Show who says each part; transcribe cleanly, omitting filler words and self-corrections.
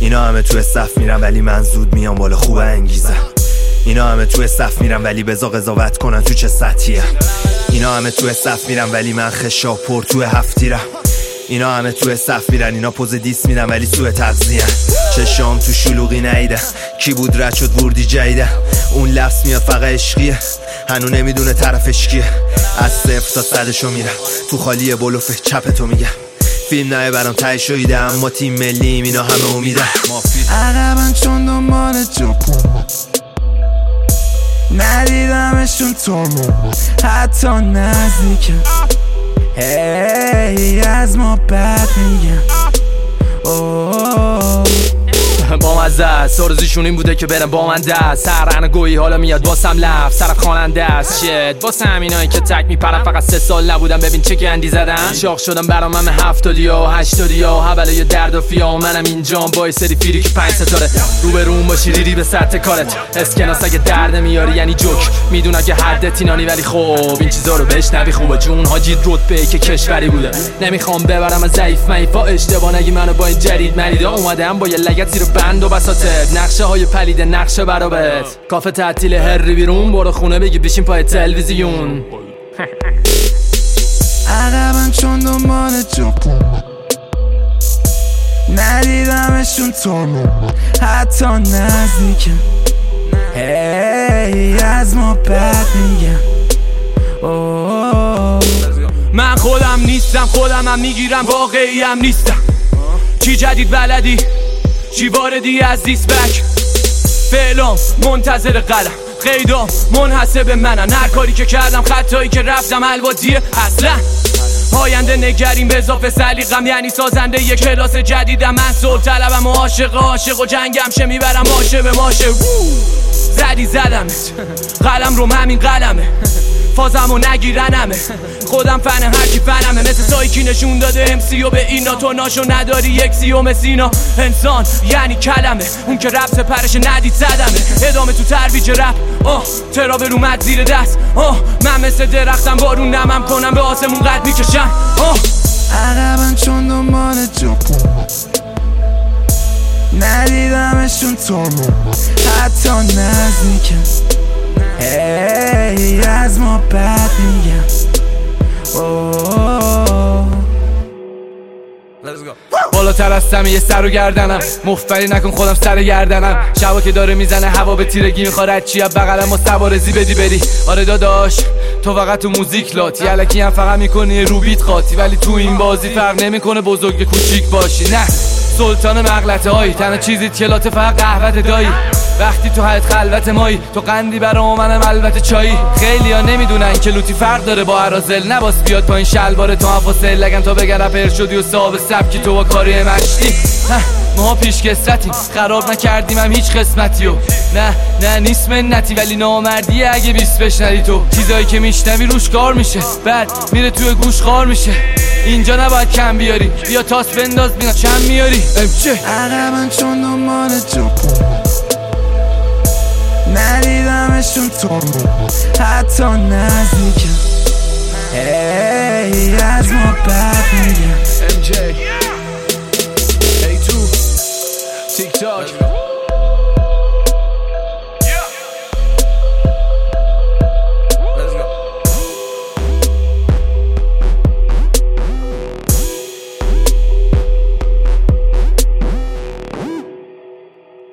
Speaker 1: اینا همه تو صف میرن ولی من زود میام بالا، خوب انگیزه. اینا همه تو صف میرن ولی بزا قضاوت کنن تو چه سطحیه. اینا همه تو صف میرن ولی من خشاب پر تو هفتیرم. اینا همه تو صف میرن، اینا پوز دیس میدن ولی سوء تغذیه. چشام تو شلوغی نیده، کی بود رد شد بردی جیده. اون لفظ میاد فقط عشقیه، هنو نمیدونه طرفش کیه. از 0 تا 100 میرم تو خالی بلوفه چپ تو میگم. فیلم نه برام تای شده اما تیم ملیم، اینا همه امیده.
Speaker 2: عقبن چون دنبال جاپون ندیدمشون تا حتی نزدیکم. هی از ما بد میگم.
Speaker 3: با مزه است آرزوشون این بوده که برم با من دست. سرحن گویی حالا میاد واسم لفظ سرف خواننده است. شت واسه همینایی که تک میپرن فقط 3 سال نبودم ببین چه گندی زدن. شاخ شدم برام همه 70 و 80 و حبله درد و فیا. منم اینجام با سری فیری که 5 ستاره روبرون باشی ریری به سطح کارت. اسکناس اگه درد میاری یعنی جوک میدونم که حد تینانی ولی خب این چیزا رو بشنوی خوبه. جون حاجی رتبه که کشوری بوده نمیخوام ببرم از ضعیف مایفا اشتباه نگی منو با این جدید مریدا اومدم با یه لگت زیر بند و بساطت. نقشه های پلیده نقشه برابت کافه تعطیل هری بیرون برو خونه بگی بشین پای تلویزیون.
Speaker 2: عقبن چون دنبال جاپون ندیدمشون تا حتی نزدیکم. هی از ما بد میگم.
Speaker 3: من خودم نیستم خودم هم میگیرم واقعی هم نیستم. چی جدید بلدی چی واردی از دیسبک. فعلام منتظر قلم قیدام منحسب منن. هر کاری که کردم خطایی که رفتم الوادیه اصلا. آینده نگریم به اضافه سلیقم یعنی سازنده یک کلاس جدیدم. من صلح طلبم و عاشق و جنگم شه میبرم ماشه به ماشه. زدی زدمت قلم رو همین قلمه فازمو نگیرنمه. خودم فن هرکی فنمه مثل سایکی نشون داده امسی و به اینا. تو ناشو نداری 1/30 سینا. انسان یعنی کلمه اون که رب سپرش ندید زدمه. ادامه تو ترویج رپ ترا برو مد زیر دست. من مثل درختم بارون نمم کنم به آسمون قد میکشم.
Speaker 2: عقبن چون دنبال جاپون ندیدمشون تا حتی نزدیکم. هی از ما بد میگم.
Speaker 3: بالاتر از یه سر و گردنم مفبری نکن خودم سر گردنم. شبا که داره میزنه هوا به تیرگی میخواد چی از بغلم و سوارزی بدی بری. آره داداش تو فقط تو موزیک لاتی الکی هم فقط میکنی رو بیت قاطی. ولی تو این بازی فرق نمیکنه بزرگ کوچیک باشی. نه سلطان مغلطه هایی تنها چیزیت که لاته فقط قهوت دایی. وقتی تو حیط خلوت مایی تو قندی برام منم البته چایی. خیلی ها نمیدونن که لوتی فرق داره با عرازل. نباس بیاد پایین شلوار تو حفاظل لگن تا بگن رپر شدی و صاحب سبکی تو با کاری مشتی. ما پیش کسرتیم خراب نکردیم هم هیچ قسمتیو. نه نیست منتی ولی نامردیه اگه 20 بشنری. تو چیزایی که میشنوی روش کار میشه بعد میره توی گوش خار میشه. اینجا نباید کم بیاری بیا تاس بنداز بینا چم میاری.
Speaker 2: عقبن چون دنبال جاپون ندیدمشون تا حتی نزدیکم. هی از ما بد میگم.
Speaker 3: MJ A2 TikTok